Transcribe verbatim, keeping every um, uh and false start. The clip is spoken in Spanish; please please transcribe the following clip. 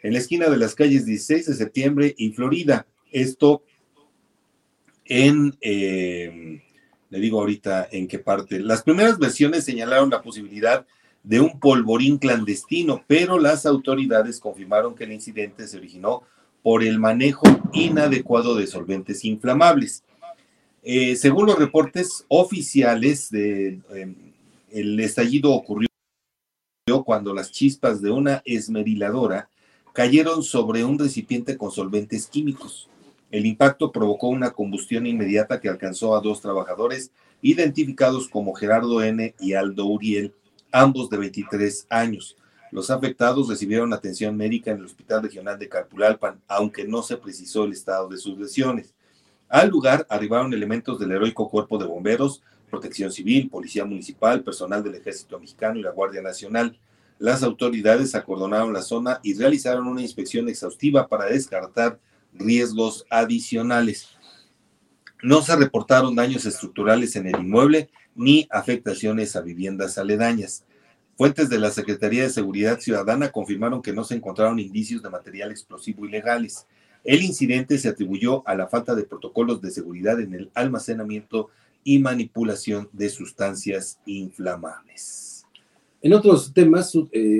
en la esquina de las calles dieciséis de septiembre y Florida. Esto en, eh, le digo ahorita en qué parte. Las primeras versiones señalaron la posibilidad de un polvorín clandestino, pero las autoridades confirmaron que el incidente se originó por el manejo inadecuado de solventes inflamables. Eh, según los reportes oficiales, de, eh, el estallido ocurrió cuando las chispas de una esmeriladora cayeron sobre un recipiente con solventes químicos. El impacto provocó una combustión inmediata que alcanzó a dos trabajadores identificados como Gerardo N. y Aldo Uriel, ambos de veintitrés años. Los afectados recibieron atención médica en el Hospital Regional de Calpulalpan, aunque no se precisó el estado de sus lesiones. Al lugar arribaron elementos del heroico Cuerpo de Bomberos, Protección Civil, Policía Municipal, personal del Ejército Mexicano y la Guardia Nacional. Las autoridades acordonaron la zona y realizaron una inspección exhaustiva para descartar riesgos adicionales. No se reportaron daños estructurales en el inmueble ni afectaciones a viviendas aledañas. Fuentes de la Secretaría de Seguridad Ciudadana confirmaron que no se encontraron indicios de material explosivo ilegales. El incidente se atribuyó a la falta de protocolos de seguridad en el almacenamiento y manipulación de sustancias inflamables. En otros temas, eh,